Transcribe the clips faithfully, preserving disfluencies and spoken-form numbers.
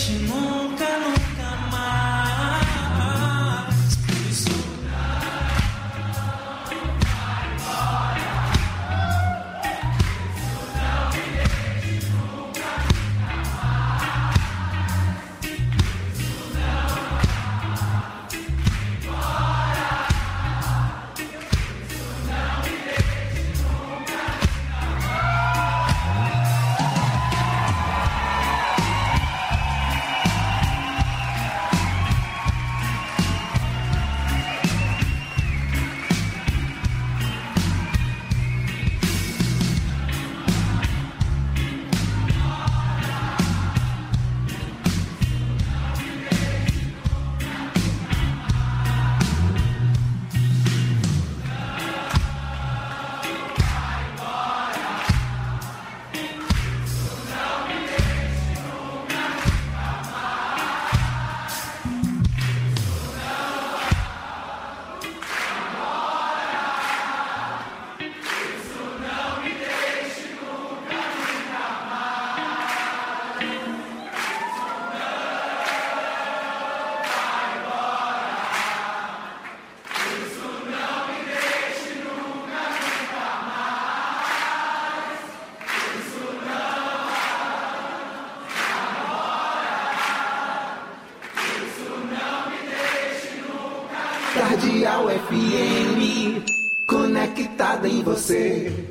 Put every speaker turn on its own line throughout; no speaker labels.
deixe nunca, nunca mais. Por isso
Cardeal F M, conectada em você.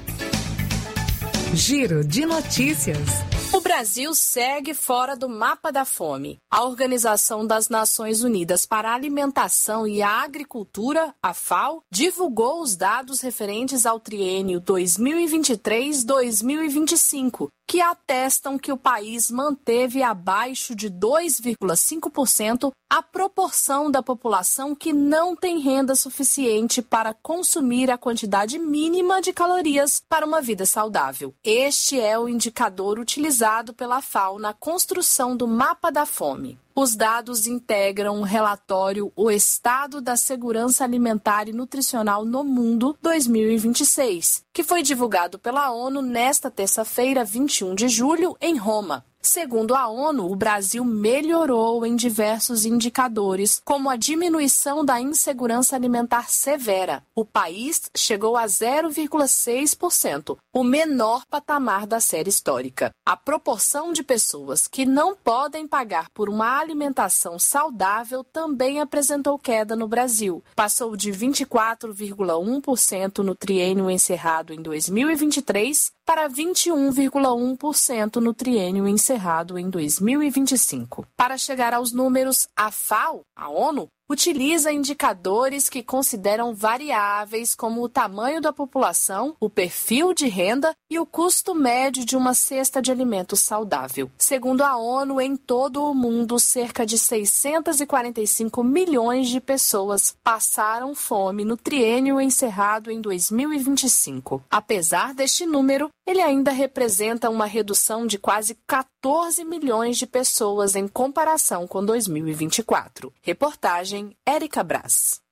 Giro de notícias.
O Brasil segue fora do mapa da fome. A Organização das Nações Unidas para a Alimentação e a Agricultura, a FAO, divulgou os dados referentes ao triênio dois mil e vinte e três a dois mil e vinte e cinco, que atestam que o país manteve abaixo de dois vírgula cinco por cento a proporção da população que não tem renda suficiente para consumir a quantidade mínima de calorias para uma vida saudável. Este é o indicador utilizado pela FAO na construção do mapa da fome. Os dados integram o relatório O Estado da Segurança Alimentar e Nutricional no Mundo dois mil e vinte e seis, que foi divulgado pela ONU nesta terça-feira, vinte e um de julho, em Roma. Segundo a ONU, o Brasil melhorou em diversos indicadores, como a diminuição da insegurança alimentar severa. O país chegou a zero vírgula seis por cento, o menor patamar da série histórica. A proporção de pessoas que não podem pagar por uma alimentação saudável também apresentou queda no Brasil. Passou de vinte e quatro vírgula um por cento no triênio encerrado em dois mil e vinte e três para vinte e um vírgula um por cento no triênio encerrado em dois mil e vinte e cinco. Para chegar aos números, a FAO, a ONU, utiliza indicadores que consideram variáveis como o tamanho da população, o perfil de renda e o custo médio de uma cesta de alimentos saudável. Segundo a ONU, em todo o mundo, cerca de seiscentos e quarenta e cinco milhões de pessoas passaram fome no triênio encerrado em dois mil e vinte e cinco. Apesar deste número, ele ainda representa uma redução de quase quatorze milhões de pessoas em comparação com dois mil e vinte e quatro. Reportagem Érica Brás.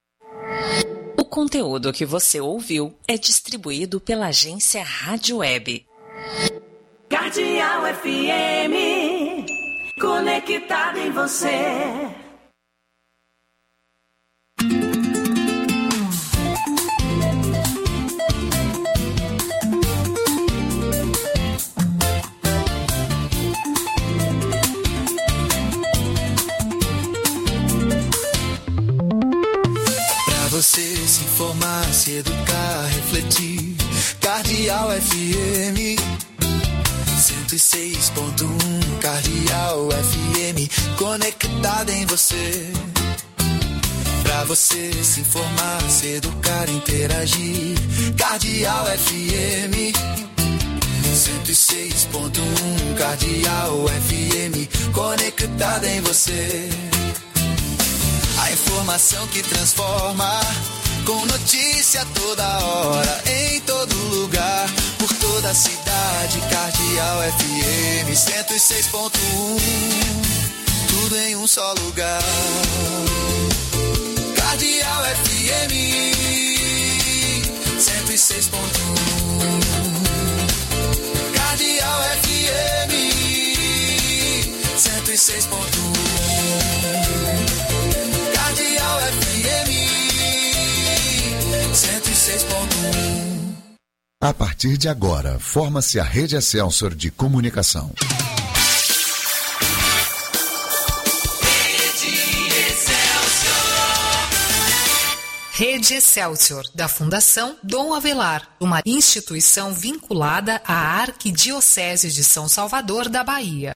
O conteúdo que você ouviu é distribuído pela agência Rádio Web.
Cardeal F M, conectada em você.
Você se informar, se educar, refletir. Cardeal F M cento e seis ponto um. Cardeal F M, conectada em você. Pra você se informar, se educar, interagir. Cardeal F M cento e seis ponto um. Cardeal F M, conectada em você. A informação que transforma, com notícia toda hora, em todo lugar, por toda a cidade. Cardeal F M cento e seis ponto um, tudo em um só lugar. Cardeal F M cento e seis ponto um. Cardeal F M cento e seis
A partir de agora, forma-se a Rede Excelsior de Comunicação.
Rede Excelsior, da Fundação Dom Avelar, uma instituição vinculada à Arquidiocese de São Salvador da Bahia.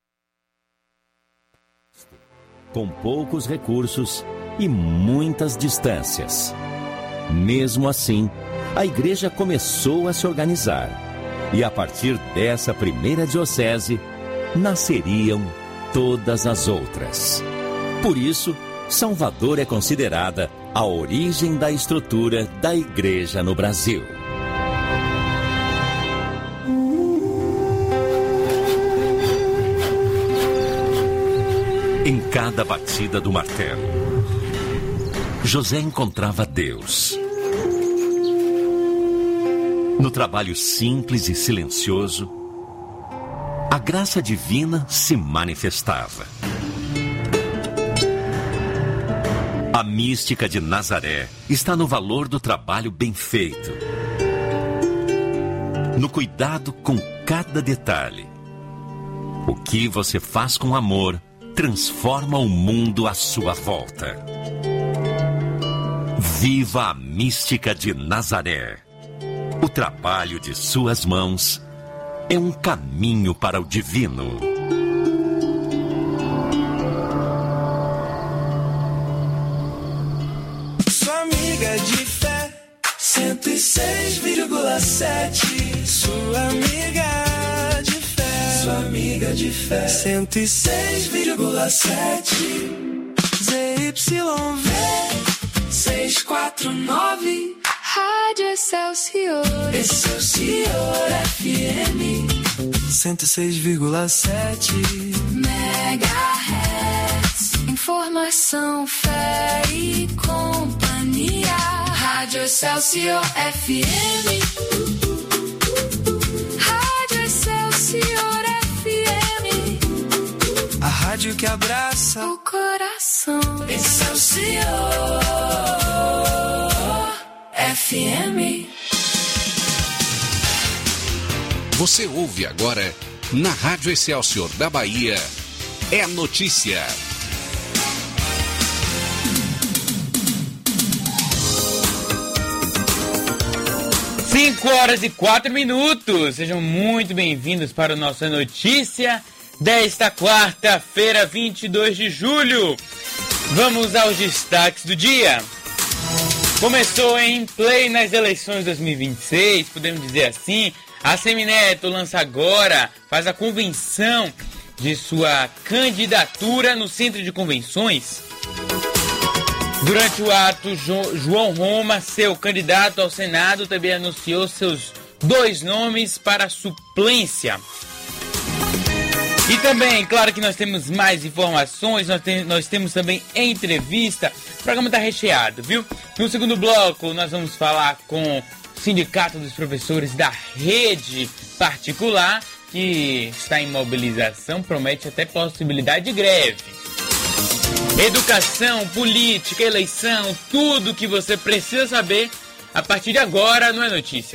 Com poucos recursos e muitas distâncias. Mesmo assim, a igreja começou a se organizar. E a partir dessa primeira diocese, nasceriam todas as outras. Por isso, Salvador é considerada a origem da estrutura da igreja no Brasil. Em cada batida do martelo, José encontrava Deus. No trabalho simples e silencioso, a graça divina se manifestava. A mística de Nazaré está no valor do trabalho bem feito, no cuidado com cada detalhe. O que você faz com amor transforma o mundo à sua volta. Viva a mística de Nazaré. O trabalho de suas mãos é um caminho para o divino.
Sua amiga de fé, cento e seis vírgula sete. Sua amiga de fé, sua amiga de fé, cento e seis vírgula sete. Z Y V seiscentos e quarenta e nove. Rádio Excelsior, Excelsior F M cento e seis vírgula sete megahertz. Informação, fé e companhia. Rádio Excelsior F M. Rádio Excelsior F M. A rádio que abraça o coração. Excelsior F M.
Você ouve agora na Rádio Excelsior da Bahia. É notícia.
cinco horas e quatro minutos. Sejam muito bem-vindos para o nossa notícia desta quarta-feira, vinte e dois de julho. Vamos aos destaques do dia. Começou em play nas eleições dois mil e vinte e seis, podemos dizer assim. A Semineto lança agora, faz a convenção de sua candidatura no Centro de Convenções. Durante o ato, jo- João Roma, seu candidato ao Senado, também anunciou seus dois nomes para a suplência. E também, claro que nós temos mais informações, nós, tem, nós temos também entrevista. O programa está recheado, viu? No segundo bloco, nós vamos falar com o Sindicato dos Professores da Rede Particular, que está em mobilização, promete até possibilidade de greve. Educação, política, eleição, tudo que você precisa saber a partir de agora não é notícia.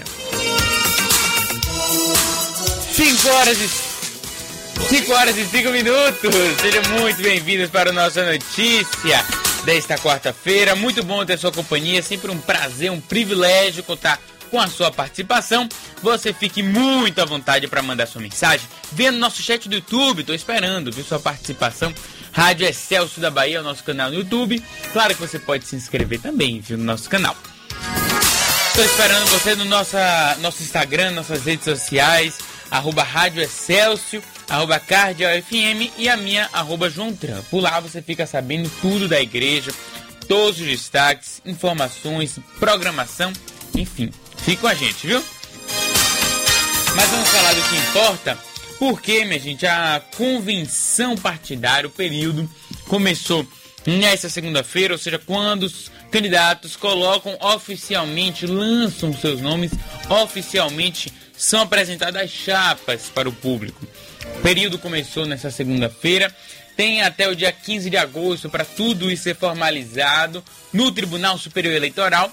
cinco horas e cinco horas e cinco minutos. Sejam muito bem-vindos para a nossa notícia desta quarta-feira. Muito bom ter sua companhia, sempre um prazer, um privilégio contar com a sua participação. Você fique muito à vontade para mandar sua mensagem. Venha no nosso chat do YouTube, estou esperando, viu, sua participação. Rádio Excelsior da Bahia, o nosso canal no YouTube. Claro que você pode se inscrever também, viu, no nosso canal. Estou esperando você no nossa, nosso Instagram, nossas redes sociais, arroba Rádio Excelsior, arroba Cardeal F M e a minha, arroba João Tran. Por lá você fica sabendo tudo da igreja, todos os destaques, informações, programação, enfim, fique com a gente, viu? Mas vamos falar do que importa, porque, minha gente, a convenção partidária, o período, começou nesta segunda-feira, ou seja, quando os candidatos colocam oficialmente, lançam seus nomes, oficialmente são apresentadas as chapas para o público. O período começou nessa segunda-feira, tem até o dia quinze de agosto para tudo isso ser formalizado no Tribunal Superior Eleitoral.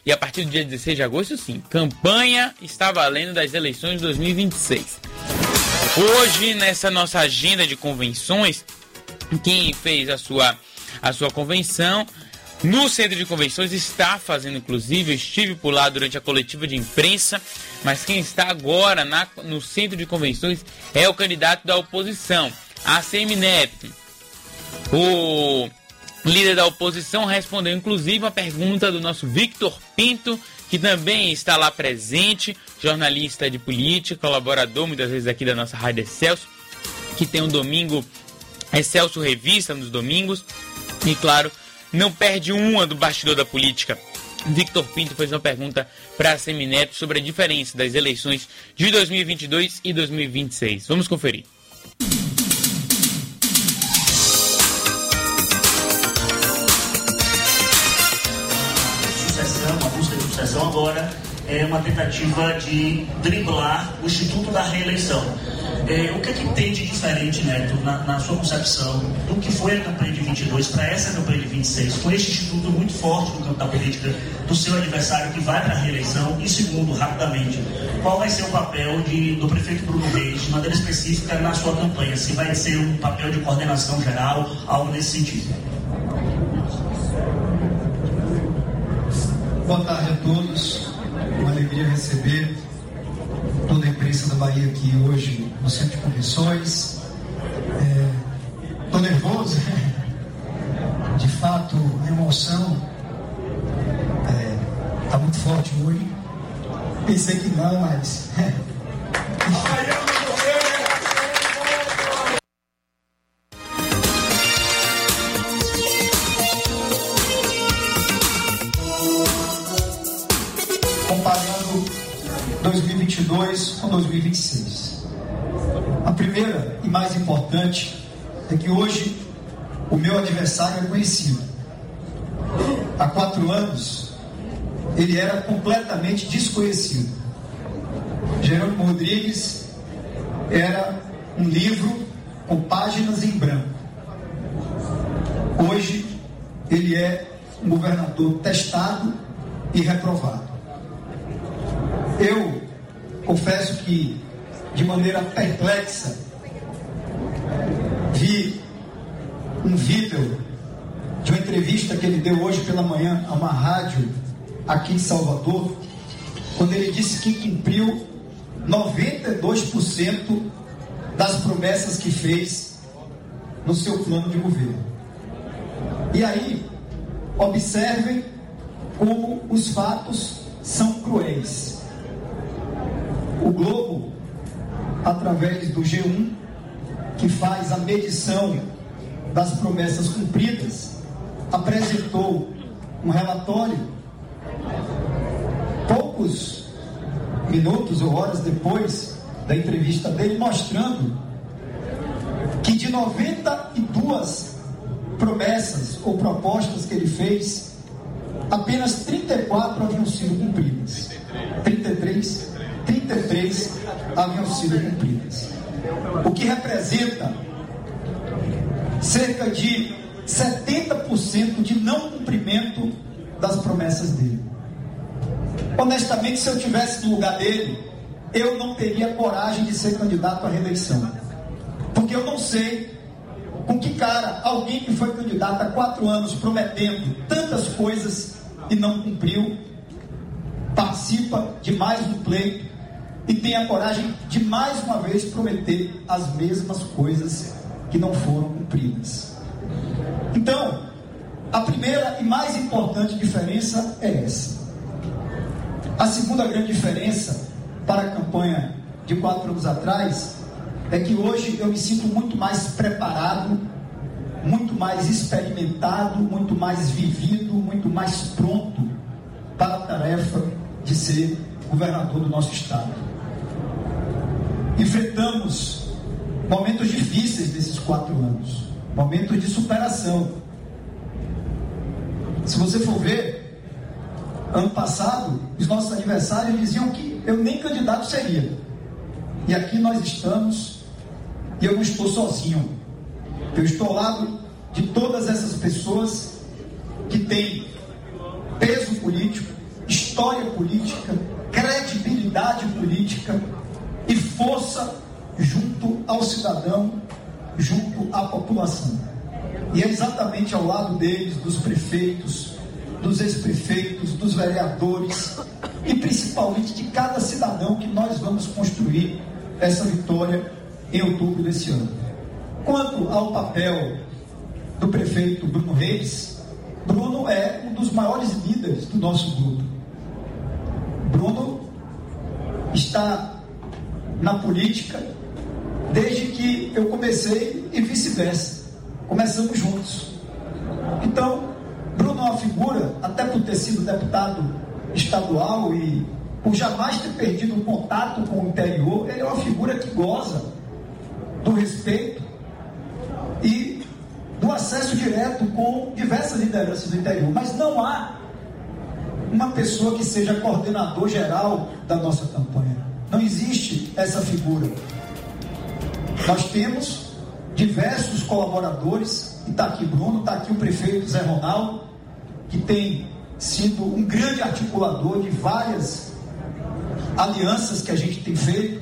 E a partir do dia dezesseis de agosto, sim, campanha está valendo das eleições de dois mil e vinte e seis. Hoje, nessa nossa agenda de convenções, quem fez a sua, a sua convenção no centro de convenções está fazendo, inclusive, eu estive por lá durante a coletiva de imprensa, mas quem está agora na, no centro de convenções é o candidato da oposição, ACM-Neto. O líder da oposição respondeu, inclusive, a pergunta do nosso Victor Pinto, que também está lá presente, jornalista de política, colaborador muitas vezes aqui da nossa Rádio Excelsior, que tem um domingo Excelsior Revista nos domingos, e claro, não perde uma do bastidor da política. Victor Pinto fez uma pergunta para a Semineto sobre a diferença das eleições de dois mil e vinte e dois e dois mil e vinte e seis. Vamos conferir.
Sucessão, a busca de sucessão agora é uma tentativa de driblar o Instituto da Reeleição. É, o que é que tem de diferente, Neto, na, na sua concepção, do que foi a campanha de vinte e dois para essa campanha de vinte e seis, com este instituto muito forte no campo da política do seu adversário que vai para a reeleição? E segundo, rapidamente, qual vai ser o papel de, do prefeito Bruno Reis, de maneira específica, na sua campanha? Se vai ser um papel de coordenação geral, algo nesse sentido?
Boa tarde a todos, uma alegria receber toda a imprensa da Bahia aqui hoje no Centro de Convenções. Estou é, nervoso, de fato a emoção está é, muito forte hoje. Pensei que não, mas... Comparando dois mil e vinte e dois com dois mil e vinte e seis. A primeira e mais importante é que hoje o meu adversário é conhecido. Há quatro anos ele era completamente desconhecido. Jerônimo Rodrigues era um livro com páginas em branco. Hoje ele é um governador testado e reprovado. Eu confesso que, de maneira perplexa, vi um vídeo de uma entrevista que ele deu hoje pela manhã a uma rádio aqui em Salvador, quando ele disse que cumpriu noventa e dois por cento das promessas que fez no seu plano de governo. E aí, observem como os fatos são cruéis. O Globo, através do G um, que faz a medição das promessas cumpridas, apresentou um relatório poucos minutos ou horas depois da entrevista dele, mostrando que de noventa e duas promessas ou propostas que ele fez, apenas trinta e quatro haviam sido cumpridas. trinta e três, trinta e três haviam sido cumpridas. O que representa cerca de setenta por cento de não cumprimento das promessas dele. Honestamente, se eu tivesse no lugar dele, eu não teria coragem de ser candidato à reeleição. Porque eu não sei com que cara alguém que foi candidato há quatro anos prometendo tantas coisas e não cumpriu, participa de mais um pleito e tem a coragem de mais uma vez prometer as mesmas coisas que não foram cumpridas. Então, a primeira e mais importante diferença é essa. A segunda grande diferença para a campanha de quatro anos atrás é que hoje eu me sinto muito mais preparado, muito mais experimentado, muito mais vivido, muito mais pronto para a tarefa de ser governador do nosso estado. Enfrentamos momentos difíceis nesses quatro anos, momentos de superação. Se você for ver, ano passado, os nossos adversários diziam que eu nem candidato seria. E aqui nós estamos, e eu não estou sozinho. Eu estou ao lado de todas essas pessoas que têm peso político, história política, credibilidade política e força junto ao cidadão, junto à população. E é exatamente ao lado deles, dos prefeitos, dos ex-prefeitos, dos vereadores e principalmente de cada cidadão que nós vamos construir essa vitória em outubro desse ano. Quanto ao papel do prefeito Bruno Reis, Bruno é um dos maiores líderes do nosso grupo. Bruno está na política desde que eu comecei e vice-versa. Começamos juntos. Então, Bruno é uma figura, até por ter sido deputado estadual e por jamais ter perdido o contato com o interior, ele é uma figura que goza do respeito e do acesso direto com diversas lideranças do interior. Mas não há uma pessoa que seja coordenador geral da nossa campanha. Não existe essa figura. Nós temos diversos colaboradores, e está aqui Bruno, está aqui o prefeito Zé Ronaldo, que tem sido um grande articulador de várias alianças que a gente tem feito.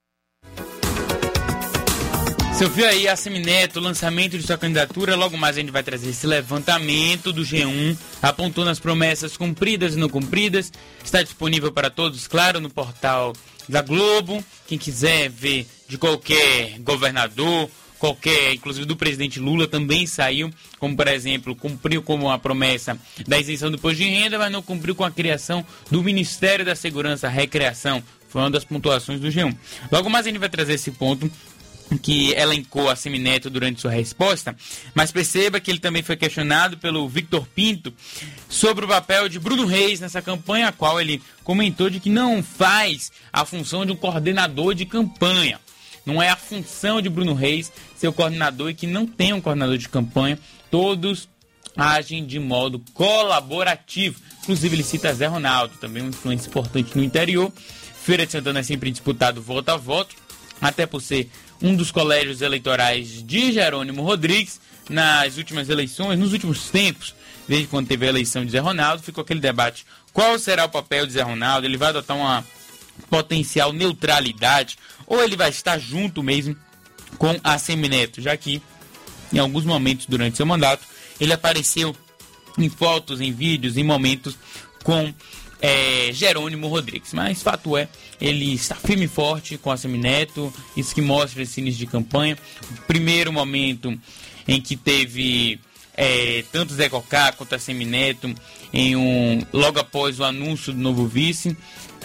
Você ouviu aí a Semineto, o lançamento de sua candidatura. Logo mais a gente vai trazer esse levantamento do G um, apontando as promessas cumpridas e não cumpridas. Está disponível para todos, claro, no portal da Globo. Quem quiser ver de qualquer governador, qualquer, inclusive do presidente Lula, também saiu, como por exemplo, cumpriu com a promessa da isenção do imposto de renda, mas não cumpriu com a criação do Ministério da Segurança, Recreação. Foi uma das pontuações do G um. Logo mais a gente vai trazer esse ponto que elencou a Semineto durante sua resposta, mas perceba que ele também foi questionado pelo Victor Pinto sobre o papel de Bruno Reis nessa campanha, a qual ele comentou de que não faz a função de um coordenador de campanha. Não é a função de Bruno Reis ser o coordenador e que não tem um coordenador de campanha. Todos agem de modo colaborativo. Inclusive ele cita Zé Ronaldo, também uma influência importante no interior. Feira de Santana é sempre disputado voto a voto, até por ser um dos colégios eleitorais de Jerônimo Rodrigues. Nas últimas eleições, nos últimos tempos, desde quando teve a eleição de Zé Ronaldo, ficou aquele debate: qual será o papel de Zé Ronaldo? Ele vai adotar uma potencial neutralidade ou ele vai estar junto mesmo com a Semineto, já que em alguns momentos durante seu mandato ele apareceu em fotos, em vídeos, em momentos com É, Jerônimo Rodrigues, mas fato é, ele está firme e forte com a Semineto, isso que mostra esse início de campanha. O primeiro momento em que teve é, tanto Zé Cocá quanto a Semineto, em um, logo após o anúncio do novo vice,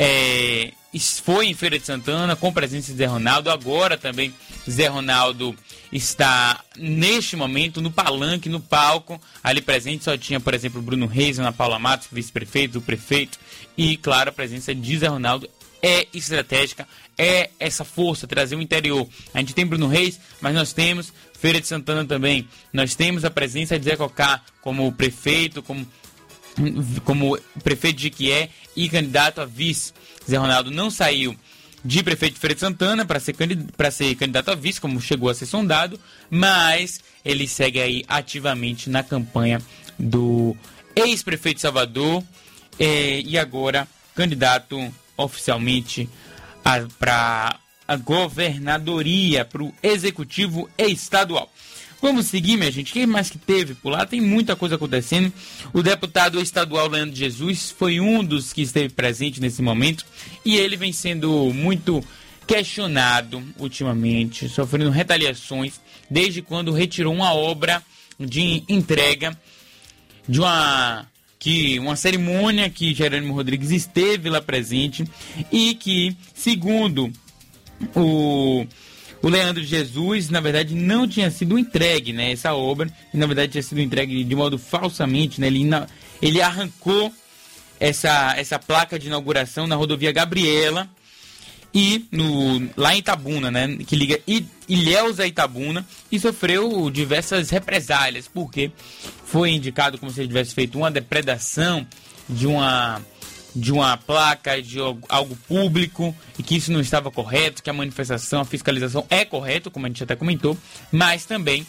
é, foi em Feira de Santana, com presença de Zé Ronaldo. Agora também Zé Ronaldo está, neste momento, no palanque, no palco, ali presente. Só tinha, por exemplo, Bruno Reis, Ana Paula Matos, vice-prefeito, o prefeito, e, claro, a presença de Zé Ronaldo é estratégica, é essa força, trazer o interior. A gente tem Bruno Reis, mas nós temos Feira de Santana também. Nós temos a presença de Zé Cocá como prefeito, como, como prefeito de Jequié e candidato a vice. Zé Ronaldo não saiu de prefeito de Feira de Santana para ser, para ser candidato a vice, como chegou a ser sondado, mas ele segue aí ativamente na campanha do ex-prefeito de Salvador eh, e agora candidato oficialmente para a governadoria, para o executivo estadual. Vamos seguir, minha gente. Quem mais que teve por lá? Tem muita coisa acontecendo. O deputado estadual Leandro Jesus foi um dos que esteve presente nesse momento e ele vem sendo muito questionado ultimamente, sofrendo retaliações desde quando retirou uma obra de entrega de uma, que, uma cerimônia que Jerônimo Rodrigues esteve lá presente e que, segundo o... O Leandro Jesus, na verdade, não tinha sido entregue, né, essa obra, e na verdade tinha sido entregue de modo falsamente, né, ele, ele arrancou essa, essa placa de inauguração na rodovia Gabriela, e no, lá em Itabuna, né, que liga Ilhéus a Itabuna, e sofreu diversas represálias, porque foi indicado como se ele tivesse feito uma depredação de uma... de uma placa, de algo público, e que isso não estava correto, que a manifestação, a fiscalização é correto, como a gente até comentou, mas também,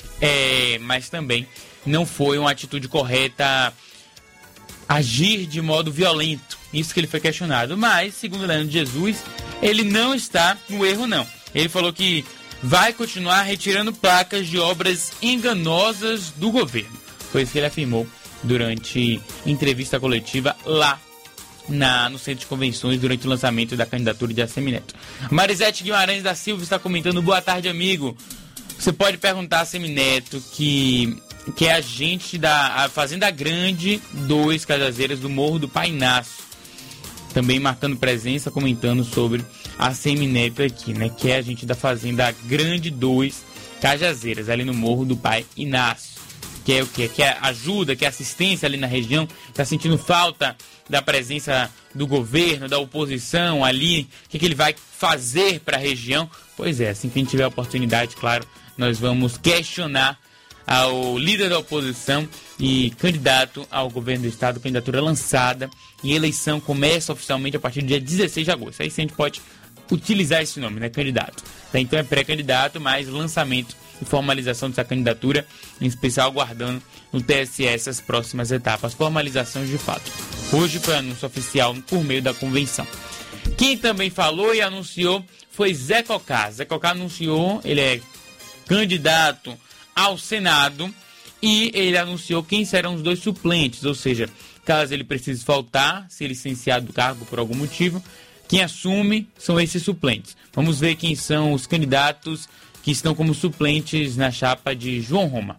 é, mas também não foi uma atitude correta agir de modo violento Isso que ele foi questionado. Mas, segundo Leandro de Jesus, ele não está no erro, não. Ele falou que vai continuar retirando placas de obras enganosas do governo. Foi isso que ele afirmou durante entrevista coletiva lá na, no Centro de Convenções durante o lançamento da candidatura de Assemineto. Marisete Guimarães da Silva está comentando: boa tarde, amigo. Você pode perguntar a Assemineto, que, que é agente da Fazenda Grande dois Cajazeiras do Morro do Pai Inácio. Também marcando presença, comentando sobre a Assemineto aqui, né? Que é agente da Fazenda Grande dois Cajazeiras, ali no Morro do Pai Inácio. Que é o quê? Que é ajuda, que é assistência ali na região. Está sentindo falta da presença do governo, da oposição ali. O que, que ele vai fazer para a região? Pois é, assim que a gente tiver a oportunidade, claro, nós vamos questionar ao líder da oposição e candidato ao governo do estado, candidatura lançada, e eleição começa oficialmente a partir do dia dezesseis de agosto. Aí sim a gente pode utilizar esse nome, né, candidato. Então é pré-candidato, mas lançamento e formalização dessa candidatura, em especial aguardando no T S E essas próximas etapas, formalizações de fato. Hoje foi anúncio oficial por meio da convenção. Quem também falou e anunciou foi Zé Cocá. Zé Cocá anunciou, ele é candidato ao Senado, e ele anunciou quem serão os dois suplentes, ou seja, caso ele precise faltar, ser licenciado do cargo por algum motivo, quem assume são esses suplentes. Vamos ver quem são os candidatos que estão como suplentes na chapa de João Roma.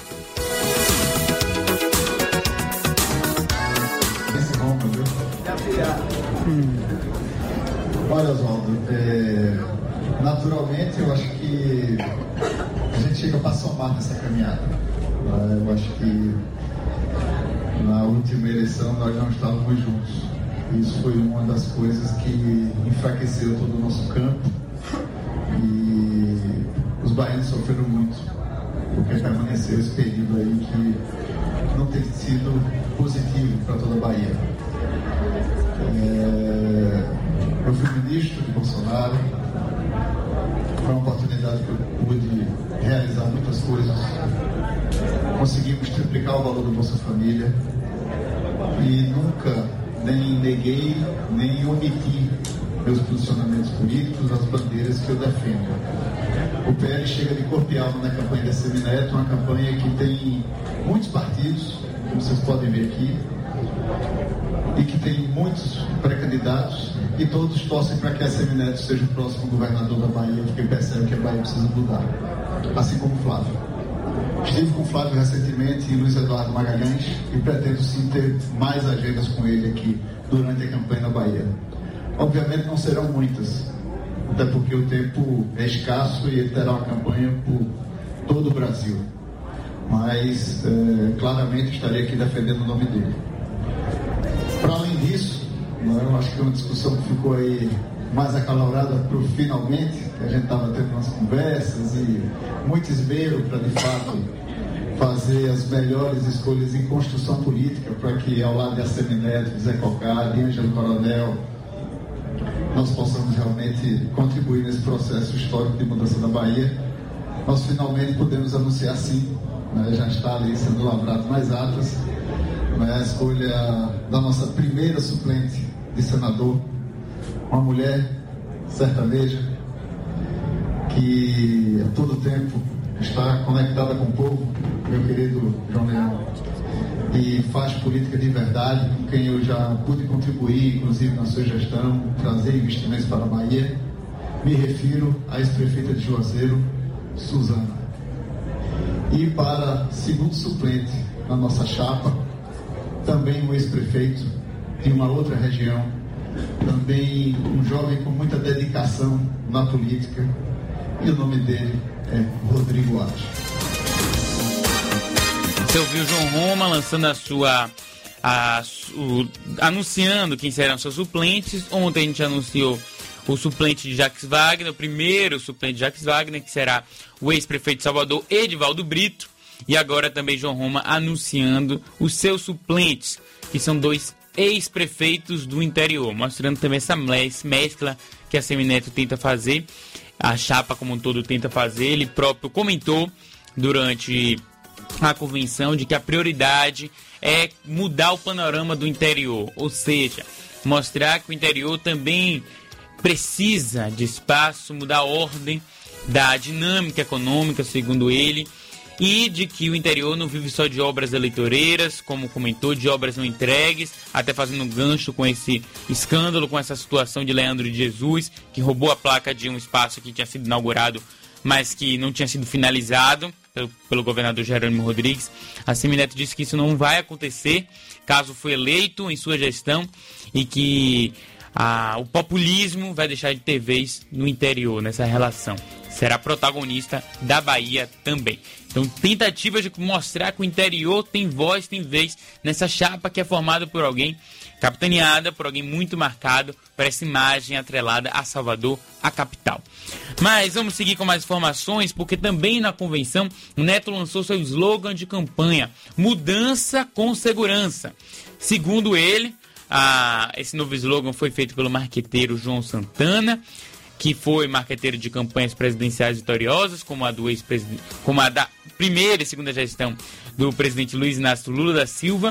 Hum. Olha, Oswaldo, é, naturalmente eu acho que a gente chega para somar nessa caminhada. Eu acho que na última eleição nós não estávamos juntos. Isso foi uma das coisas que enfraqueceu todo o nosso campo, e os baianos sofreram muito, porque permaneceu esse período aí que não tem sido positivo para toda a Bahia. É, eu fui ministro de Bolsonaro, foi uma oportunidade que eu pude realizar muitas coisas. Conseguimos triplicar o valor do Bolsa Família e nunca nem neguei, nem omiti meus posicionamentos políticos, as bandeiras que eu defendo. O P L chega de corpo e alma na campanha da Assemineto, uma campanha que tem muitos partidos, como vocês podem ver aqui, e que tem muitos pré-candidatos, e todos torcem para que a Assemineto seja o próximo governador da Bahia, porque percebe que a Bahia precisa mudar, assim como o Flávio. Estive com o Flávio recentemente e Luiz Eduardo Magalhães, e pretendo sim ter mais agendas com ele aqui durante a campanha na Bahia. Obviamente não serão muitas, até porque o tempo é escasso e ele terá uma campanha por todo o Brasil. Mas é, claramente estarei aqui defendendo o nome dele. Para além disso, eu acho que é uma discussão que ficou aí mais acalorada para o finalmente, que a gente estava tendo umas conversas e muito esmero para, de fato, fazer as melhores escolhas em construção política, para que, ao lado de Assemineto, de Zé Cocá, de Ângelo Coronel, nós possamos realmente contribuir nesse processo histórico de mudança da Bahia. Nós finalmente podemos anunciar, sim, né, já está ali sendo lavrado nas atas, né, a escolha da nossa primeira suplente de senador, uma mulher sertaneja que a todo tempo está conectada com o povo, meu querido João Leão, e faz política de verdade, com quem eu já pude contribuir, inclusive na sua gestão, trazer investimentos para a Bahia. Me refiro à ex-prefeita de Juazeiro, Suzana. E para segundo suplente na nossa chapa, também um ex-prefeito de uma outra região, também um jovem com muita dedicação na política, e o nome dele é Rodrigo Acho.
Você ouviu João Roma lançando a sua... A, o, anunciando quem serão seus suplentes. Ontem a gente anunciou o suplente de Jacques Wagner, o primeiro suplente de Jacques Wagner, que será o ex-prefeito de Salvador, Edivaldo Brito. E agora também João Roma anunciando os seus suplentes, que são dois ex-prefeitos do interior, mostrando também essa mescla que a Assemineto tenta fazer, a chapa como um todo tenta fazer. Ele próprio comentou durante a convenção de que a prioridade é mudar o panorama do interior, ou seja, mostrar que o interior também precisa de espaço, mudar a ordem da dinâmica econômica, segundo ele, e de que o interior não vive só de obras eleitoreiras, como comentou, de obras não entregues, até fazendo um gancho com esse escândalo, com essa situação de Leandro de Jesus, que roubou a placa de um espaço que tinha sido inaugurado, mas que não tinha sido finalizado pelo, pelo governador Jerônimo Rodrigues. A Semineto disse que isso não vai acontecer caso for eleito em sua gestão e que ah, o populismo vai deixar de ter vez no interior, nessa relação. Será protagonista da Bahia também. Então, tentativa de mostrar que o interior tem voz, tem vez nessa chapa que é formada por alguém, capitaneada por alguém muito marcado para essa imagem atrelada a Salvador, a capital. Mas vamos seguir com mais informações, porque também na convenção o Neto lançou seu slogan de campanha, Mudança com Segurança. Segundo ele, ah, esse novo slogan foi feito pelo marqueteiro João Santana, que foi marqueteiro de campanhas presidenciais vitoriosas, como a, do ex-presidente, como a da primeira e segunda gestão do presidente Luiz Inácio Lula da Silva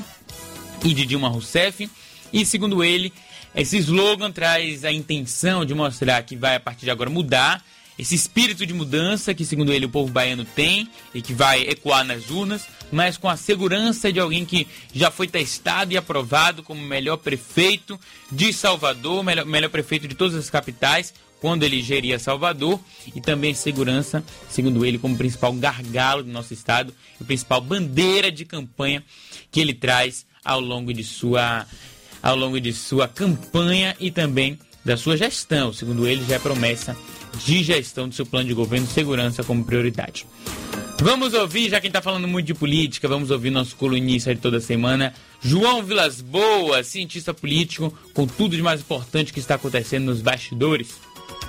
e de Dilma Rousseff. E, segundo ele, esse slogan traz a intenção de mostrar que vai, a partir de agora, mudar esse espírito de mudança que, segundo ele, o povo baiano tem e que vai ecoar nas urnas, mas com a segurança de alguém que já foi testado e aprovado como melhor prefeito de Salvador, melhor, melhor prefeito de todas as capitais, quando ele geria Salvador, e também segurança, segundo ele, como principal gargalo do nosso estado, e principal bandeira de campanha que ele traz ao longo de sua, ao longo de sua campanha e também da sua gestão. Segundo ele, já é promessa de gestão do seu plano de governo, segurança como prioridade. Vamos ouvir, já quem está falando muito de política, vamos ouvir nosso colunista de toda semana, João Vilas Boas, cientista político, com tudo de mais importante que está acontecendo nos bastidores.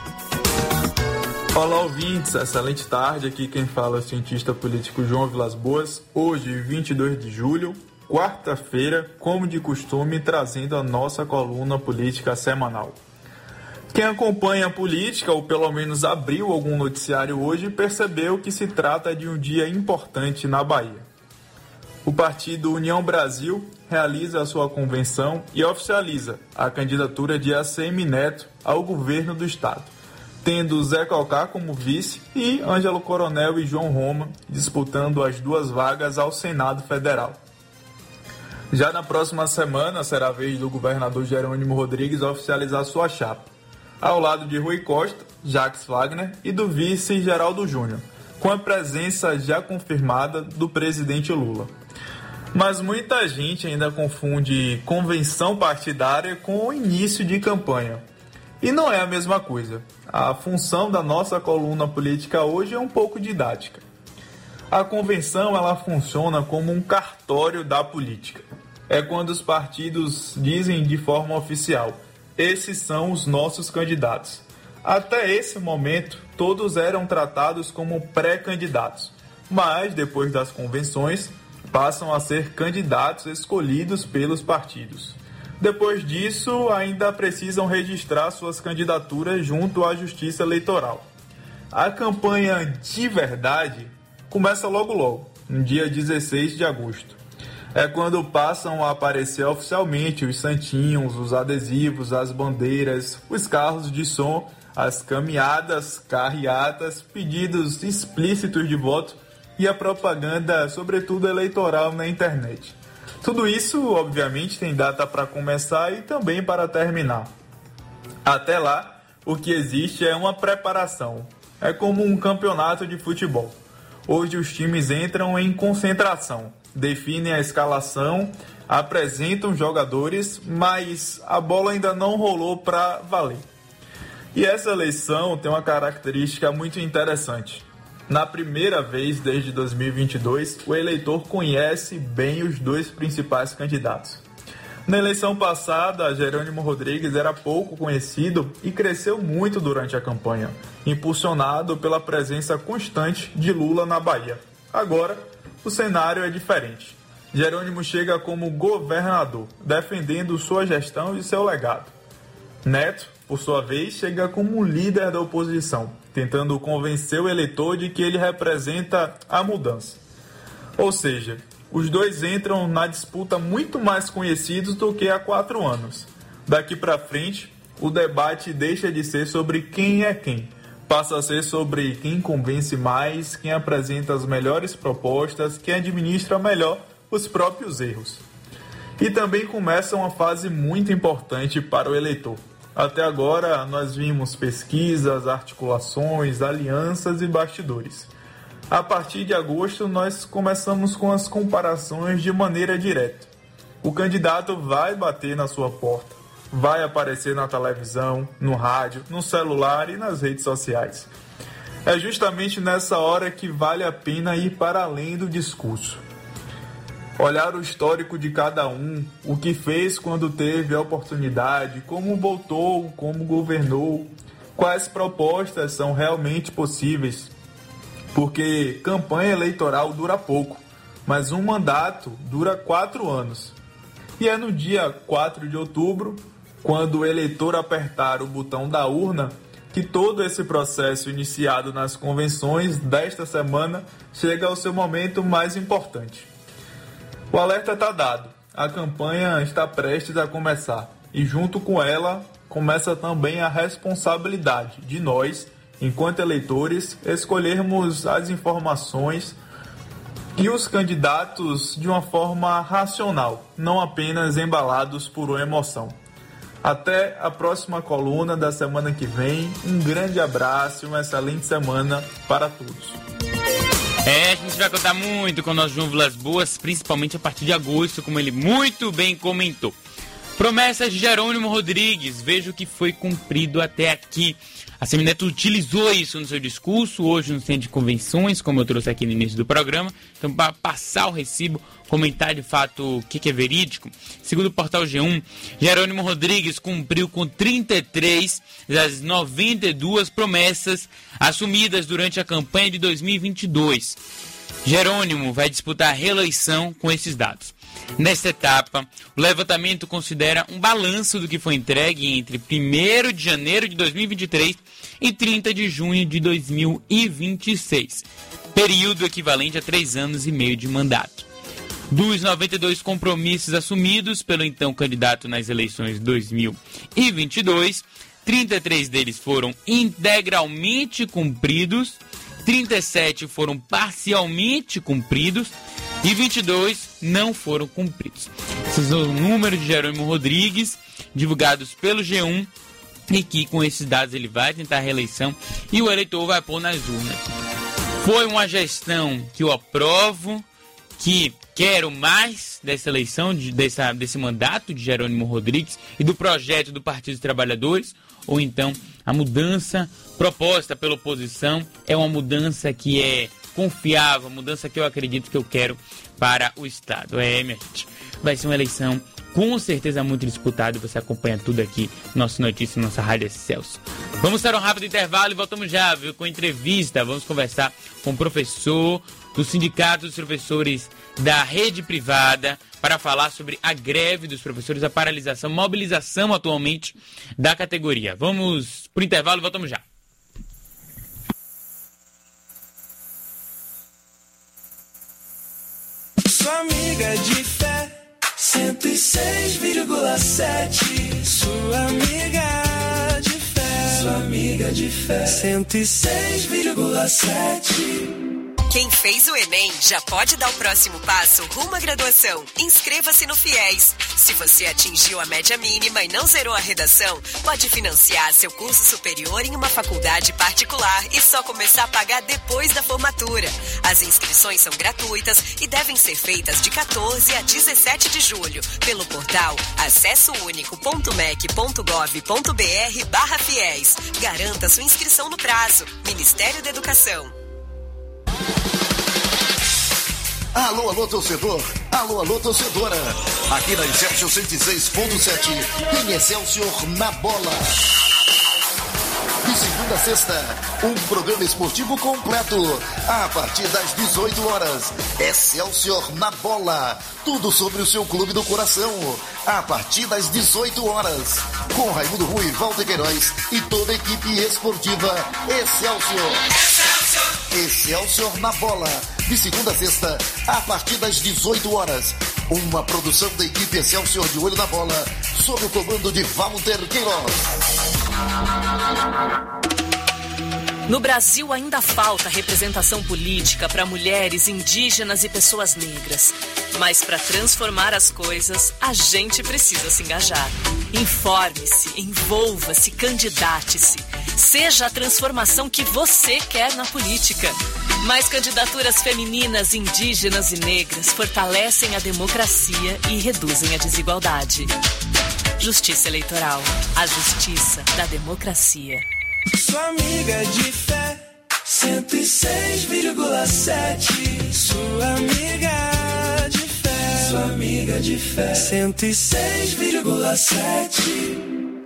Olá, ouvintes, excelente tarde, aqui quem fala é o cientista político João Vilas Boas, hoje, vinte e dois de julho, quarta-feira, como de costume, trazendo a nossa coluna política semanal. Quem acompanha a política, ou pelo menos abriu algum noticiário hoje, percebeu que se trata de um dia importante na Bahia. O partido União Brasil realiza a sua convenção e oficializa a candidatura de A C M Neto ao governo do estado, tendo Zé Calcá como vice e Ângelo Coronel e João Roma disputando as duas vagas ao Senado Federal. Já na próxima semana será a vez do governador Jerônimo Rodrigues oficializar sua chapa, ao lado de Rui Costa, Jacques Wagner e do vice Geraldo Júnior, com a presença já confirmada do presidente Lula. Mas muita gente ainda confunde convenção partidária com o início de campanha. E não é a mesma coisa. A função da nossa coluna política hoje é um pouco didática. A convenção ela funciona como um cartório da política. É quando os partidos dizem de forma oficial: esses são os nossos candidatos. Até esse momento, todos eram tratados como pré-candidatos, mas depois das convenções, passam a ser candidatos escolhidos pelos partidos. Depois disso, ainda precisam registrar suas candidaturas junto à Justiça Eleitoral. A campanha de verdade começa logo logo, no dia dezesseis de agosto. É quando passam a aparecer oficialmente os santinhos, os adesivos, as bandeiras, os carros de som, as caminhadas, carreatas, pedidos explícitos de voto e a propaganda, sobretudo eleitoral, na internet. Tudo isso, obviamente, tem data para começar e também para terminar. Até lá, o que existe é uma preparação. É como um campeonato de futebol. Hoje os times entram em concentração, definem a escalação, apresentam jogadores, mas a bola ainda não rolou para valer. E essa eleição tem uma característica muito interessante. Na primeira vez desde dois mil e vinte e dois, o eleitor conhece bem os dois principais candidatos. Na eleição passada, Jerônimo Rodrigues era pouco conhecido e cresceu muito durante a campanha, impulsionado pela presença constante de Lula na Bahia. Agora, o cenário é diferente. Jerônimo chega como governador, defendendo sua gestão e seu legado. Neto, por sua vez, chega como líder da oposição, tentando convencer o eleitor de que ele representa a mudança. Ou seja, os dois entram na disputa muito mais conhecidos do que há quatro anos. Daqui para frente, o debate deixa de ser sobre quem é quem. Passa a ser sobre quem convence mais, quem apresenta as melhores propostas, quem administra melhor os próprios erros. E também começa uma fase muito importante para o eleitor. Até agora, nós vimos pesquisas, articulações, alianças e bastidores. A partir de agosto, nós começamos com as comparações de maneira direta. O candidato vai bater na sua porta, vai aparecer na televisão, no rádio, no celular e nas redes sociais. É justamente nessa hora que vale a pena ir para além do discurso. Olhar o histórico de cada um, o que fez quando teve a oportunidade, como votou, como governou, quais propostas são realmente possíveis. Porque campanha eleitoral dura pouco, mas um mandato dura quatro anos. E é no dia quatro de outubro, quando o eleitor apertar o botão da urna, que todo esse processo iniciado nas convenções desta semana chega ao seu momento mais importante. O alerta está dado, a campanha está prestes a começar e junto com ela começa também a responsabilidade de nós, enquanto eleitores, escolhermos as informações e os candidatos de uma forma racional, não apenas embalados por uma emoção. Até a próxima coluna da semana que vem, um grande abraço e uma excelente semana para todos.
É, a gente vai contar muito com o nosso João Vilas Boas, principalmente a partir de agosto, como ele muito bem comentou. Promessas de Jerônimo Rodrigues, veja o que foi cumprido até aqui. A Semineto utilizou isso no seu discurso, hoje no centro de convenções, como eu trouxe aqui no início do programa. Então, para passar o recibo, comentar de fato o que, que é verídico. Segundo o portal G um, Jerônimo Rodrigues cumpriu com trinta e três das noventa e duas promessas assumidas durante a campanha de dois mil e vinte e dois. Jerônimo vai disputar a reeleição com esses dados. Nesta etapa, o levantamento considera um balanço do que foi entregue entre primeiro de janeiro de dois mil e vinte e três e trinta de junho de dois mil e vinte e seis, período equivalente a três anos e meio de mandato. Dos noventa e dois compromissos assumidos pelo então candidato nas eleições de dois mil e vinte e dois, trinta e três deles foram integralmente cumpridos, trinta e sete foram parcialmente cumpridos e vinte e dois não foram cumpridos. Esses são os números de Jerônimo Rodrigues, divulgados pelo G um, e que com esses dados ele vai tentar a reeleição e o eleitor vai pôr nas urnas. Foi uma gestão que eu aprovo, que quero mais dessa eleição, de, dessa, desse mandato de Jerônimo Rodrigues e do projeto do Partido dos Trabalhadores, ou então a mudança proposta pela oposição é uma mudança que é confiável, mudança que eu acredito que eu quero para o Estado. É, minha gente, vai ser uma eleição com certeza muito disputada e você acompanha tudo aqui, nossa notícia, nossa Rádio Excelsior. Vamos para um rápido intervalo e voltamos já, viu, com entrevista. Vamos conversar com o professor do Sindicato dos Professores da Rede Privada para falar sobre a greve dos professores, a paralisação, mobilização atualmente da categoria. Vamos para o intervalo e voltamos já.
Sua amiga de fé, cento e seis vírgula sete. Sua amiga de fé, sua amiga de fé, cento e seis vírgula sete.
Quem fez o Enem já pode dar o próximo passo rumo à graduação. Inscreva-se no FIES. Se você atingiu a média mínima e não zerou a redação, pode financiar seu curso superior em uma faculdade particular e só começar a pagar depois da formatura. As inscrições são gratuitas e devem ser feitas de quatorze a dezessete de julho pelo portal acessounico.mec.gov.br barra FIES. Garanta sua inscrição no prazo. Ministério da Educação.
Alô, alô, torcedor. Alô, alô, torcedora. Aqui na Excelsior cento e seis ponto sete, tem Excelsior na bola. De segunda a sexta, um programa esportivo completo. A partir das dezoito horas, Excelsior na bola. Tudo sobre o seu clube do coração. A partir das dezoito horas, com Raimundo Rui, Walter Queiroz e toda a equipe esportiva Excelsior. Excelsior! Excelsior na bola. De segunda a sexta, a partir das dezoito horas. Uma produção da equipe Excelsior de Olho na Bola, sob o comando de Walter Queiroz.
No Brasil ainda falta representação política para mulheres, indígenas e pessoas negras. Mas para transformar as coisas, a gente precisa se engajar. Informe-se, envolva-se, candidate-se. Seja a transformação que você quer na política. Mais candidaturas femininas, indígenas e negras fortalecem a democracia e reduzem a desigualdade. Justiça Eleitoral. A justiça da democracia.
Sua amiga de fé, cento e seis vírgula sete. Sua amiga de fé, sua amiga de fé, cento e seis vírgula sete.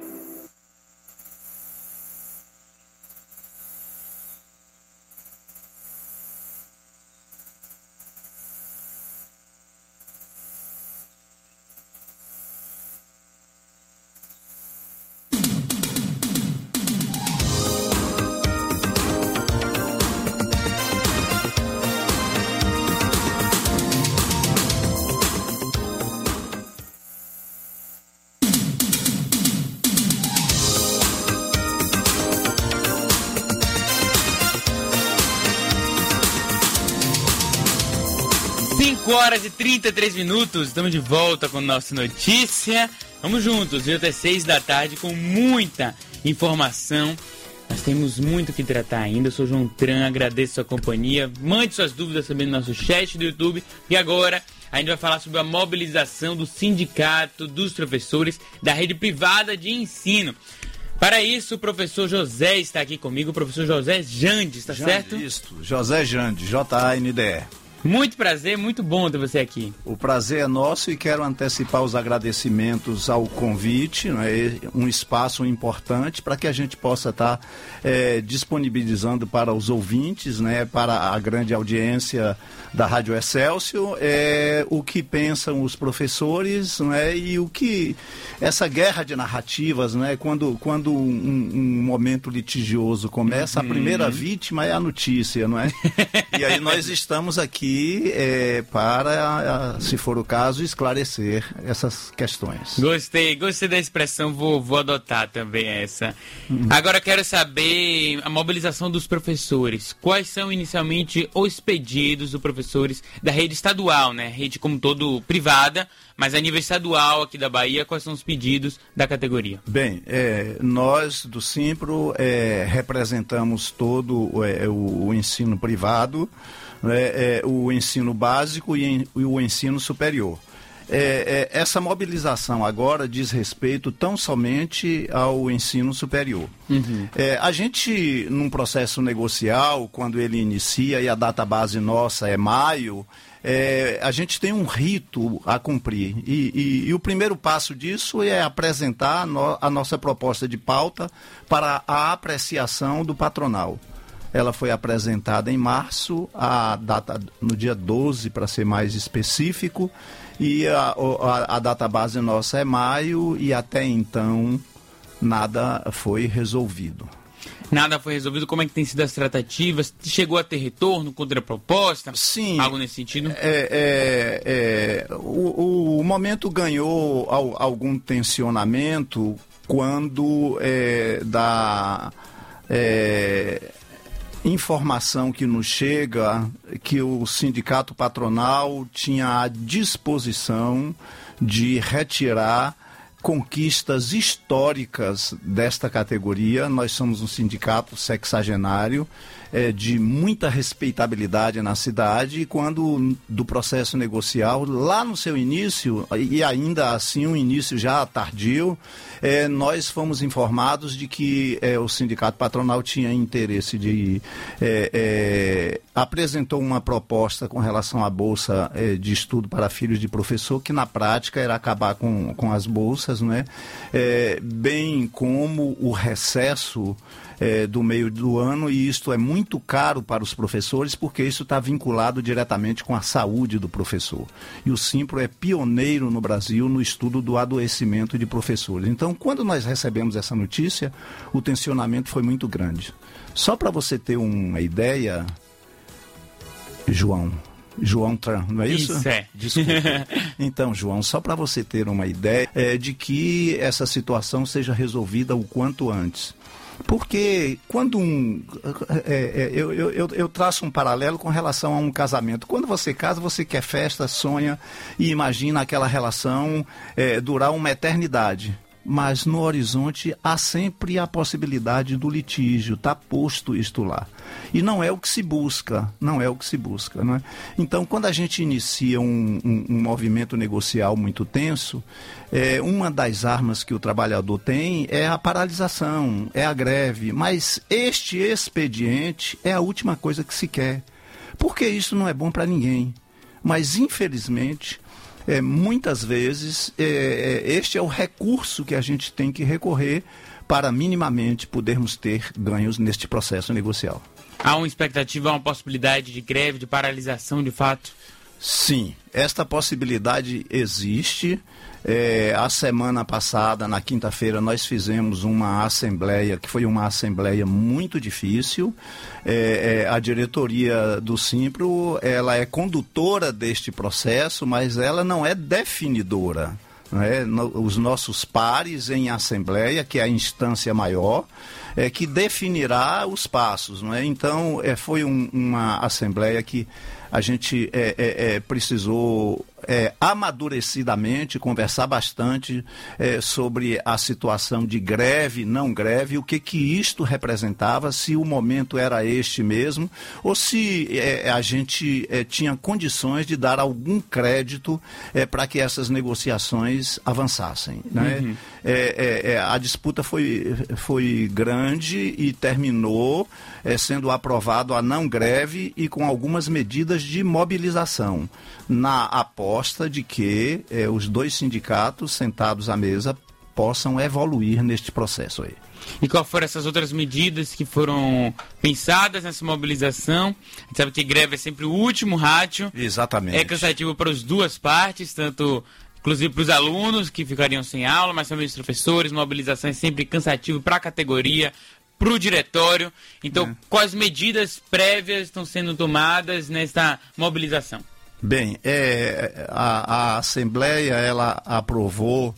cinco horas e trinta e três minutos, estamos de volta com nossa notícia. Vamos juntos, viu? Até seis da tarde com muita informação. Nós temos muito o que tratar ainda. Eu sou João Tran, agradeço a sua companhia. Mande suas dúvidas também no nosso chat do YouTube. E agora a gente vai falar sobre a mobilização do Sindicato dos Professores da Rede Privada de Ensino. Para isso, o professor José está aqui comigo, o professor José Jande, está
Jande,
certo?
Isso, José Jande, J A N D E.
Muito prazer, muito bom ter você aqui.
O prazer é nosso e quero antecipar os agradecimentos ao convite, né, um espaço importante para que a gente possa estar tá, é, disponibilizando para os ouvintes, né, para a grande audiência da Rádio Excelsior, é, o que pensam os professores, né, e o que essa guerra de narrativas, né, quando, quando um, um momento litigioso começa, uhum. a primeira vítima é a notícia, não é? E aí nós estamos aqui É, para, se for o caso, esclarecer essas questões.
Gostei, gostei da expressão, vou, vou adotar também essa. Uhum. Agora quero saber a mobilização dos professores. Quais são inicialmente os pedidos dos professores da rede estadual, né? Rede como todo privada, mas a nível estadual aqui da Bahia, quais são os pedidos da categoria?
Bem, é, nós do Simpro é, representamos todo é, o, o ensino privado, É, é, o ensino básico e, em, e o ensino superior. É, é, essa mobilização agora diz respeito tão somente ao ensino superior. Uhum. É, a gente, num processo negocial, quando ele inicia e a data base nossa é maio, é, a gente tem um rito a cumprir. E, e, e o primeiro passo disso é apresentar no, a nossa proposta de pauta para a apreciação do patronal. Ela foi apresentada em março, a data no dia doze, para ser mais específico, e a, a, a data base nossa é maio, e até então nada foi resolvido.
Nada foi resolvido? Como é que tem sido as tratativas? Chegou a ter retorno, contraproposta?
Sim.
Algo nesse sentido?
É, é, é, o, o momento ganhou algum tensionamento quando é, da... É, informação que nos chega que o sindicato patronal tinha a disposição de retirar conquistas históricas desta categoria. Nós somos um sindicato sexagenário, é, de muita respeitabilidade na cidade, e quando do processo negocial, lá no seu início, e ainda assim um início já tardio, é, nós fomos informados de que é, o sindicato patronal tinha interesse de... É, é, apresentou uma proposta com relação à bolsa é, de estudo para filhos de professor, que na prática era acabar com, com as bolsas, né? É, bem como o recesso é, do meio do ano, e isto é muito caro para os professores, porque isso está vinculado diretamente com a saúde do professor. E o Simpro é pioneiro no Brasil no estudo do adoecimento de professores. Então, quando nós recebemos essa notícia, o tensionamento foi muito grande. Só para você ter uma ideia, João, João Tran, não é isso?
Isso, é.
Desculpa. Então, João, só para você ter uma ideia é, de que essa situação seja resolvida o quanto antes. Porque quando um... É, é, eu, eu, eu traço um paralelo com relação a um casamento. Quando você casa, você quer festa, sonha e imagina aquela relação é, durar uma eternidade. Mas no horizonte há sempre a possibilidade do litígio, está posto isto lá. E não é o que se busca, não é o que se busca, não é? Então, quando a gente inicia um, um, um movimento negocial muito tenso, é, uma das armas que o trabalhador tem é a paralisação, é a greve, mas este expediente é a última coisa que se quer, porque isso não é bom para ninguém. Mas, infelizmente... É, muitas vezes, é, este é o recurso que a gente tem que recorrer para minimamente podermos ter ganhos neste processo negocial.
Há uma expectativa, há uma possibilidade de greve, de paralisação de fato?
Sim, esta possibilidade existe. É, a semana passada, na quinta-feira, nós fizemos uma assembleia, que foi uma assembleia muito difícil. É, é, a diretoria do Simpro, ela é condutora deste processo, mas ela não é definidora. Né? Os nossos pares em assembleia, que é a instância maior, é, que definirá os passos. Não é? Então, é, foi um, uma assembleia que a gente é, é, é, precisou é, amadurecidamente conversar bastante é, sobre a situação de greve, não greve, o que, que isto representava, se o momento era este mesmo, ou se é, a gente é, tinha condições de dar algum crédito é, para que essas negociações avançassem. Né? Uhum. É, é, é, a disputa foi, foi grande e terminou é, sendo aprovado a não greve e com algumas medidas de mobilização, na aposta de que eh, os dois sindicatos sentados à mesa possam evoluir neste processo aí.
E qual foram essas outras medidas que foram pensadas nessa mobilização? A gente sabe que greve é sempre o último ratio.
Exatamente.
É cansativo para as duas partes, tanto inclusive para os alunos que ficariam sem aula, mas também os professores. Mobilização é sempre cansativo para a categoria, para o diretório. Então, é. Quais medidas prévias estão sendo tomadas nesta mobilização?
Bem, é, a, a Assembleia ela aprovou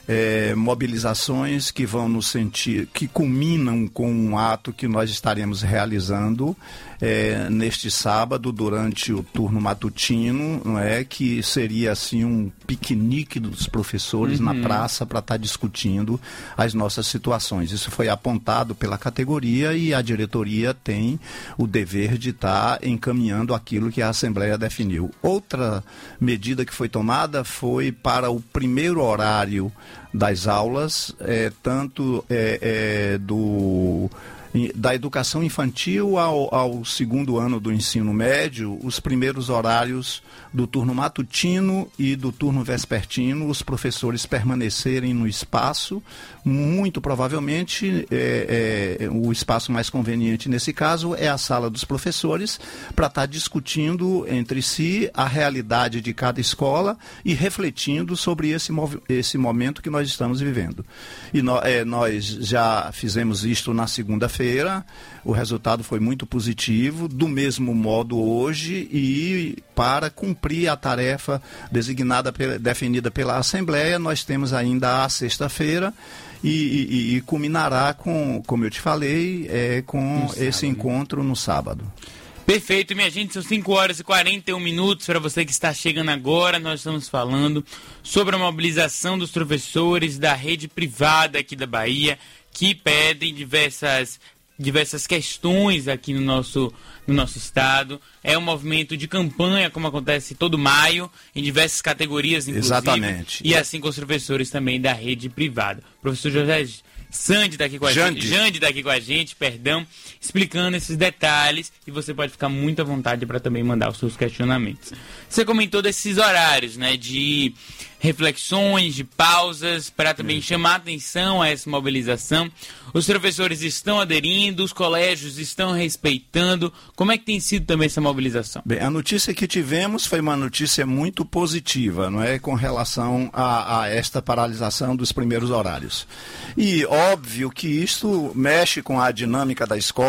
é, mobilizações que vão no sentido, que culminam com um ato que nós estaremos realizando é, neste sábado, durante o turno matutino, não é? Que seria assim um piquenique dos professores uhum. na praça para estar tá discutindo as nossas situações. Isso foi apontado pela categoria e a diretoria tem o dever de estar tá encaminhando aquilo que a Assembleia definiu. Outra medida que foi tomada foi para o primeiro horário das aulas, é, tanto é, é, do... da educação infantil ao, ao segundo ano do ensino médio, os primeiros horários do turno matutino e do turno vespertino, os professores permanecerem no espaço, muito provavelmente é, é, o espaço mais conveniente nesse caso é a sala dos professores, para estar discutindo entre si a realidade de cada escola e refletindo sobre esse, esse momento que nós estamos vivendo. E no, é, nós já fizemos isto na segunda-feira, o resultado foi muito positivo, do mesmo modo hoje, e para cumprir a tarefa designada, definida pela Assembleia, nós temos ainda a sexta-feira, e, e, e culminará com, como eu te falei, é, com sábado, esse encontro no sábado.
Perfeito, minha gente, são cinco horas e quarenta e um minutos. Para você que está chegando agora, nós estamos falando sobre a mobilização dos professores da rede privada aqui da Bahia, que pedem diversas, diversas questões aqui no nosso, no nosso estado. É um movimento de campanha, como acontece todo maio, em diversas categorias, inclusive.
Exatamente.
E assim com os professores também da rede privada. Professor José Sande está aqui com a
Jande.
gente, Jande está aqui com a gente, perdão, explicando esses detalhes, e você pode ficar muito à vontade para também mandar os seus questionamentos. Você comentou desses horários, né, de reflexões, de pausas, para também chamar atenção a essa mobilização. Os professores estão aderindo, os colégios estão respeitando. Como é que tem sido também essa mobilização?
Bem, a notícia que tivemos foi uma notícia muito positiva, não é, com relação a, a esta paralisação dos primeiros horários. E óbvio que isso mexe com a dinâmica da escola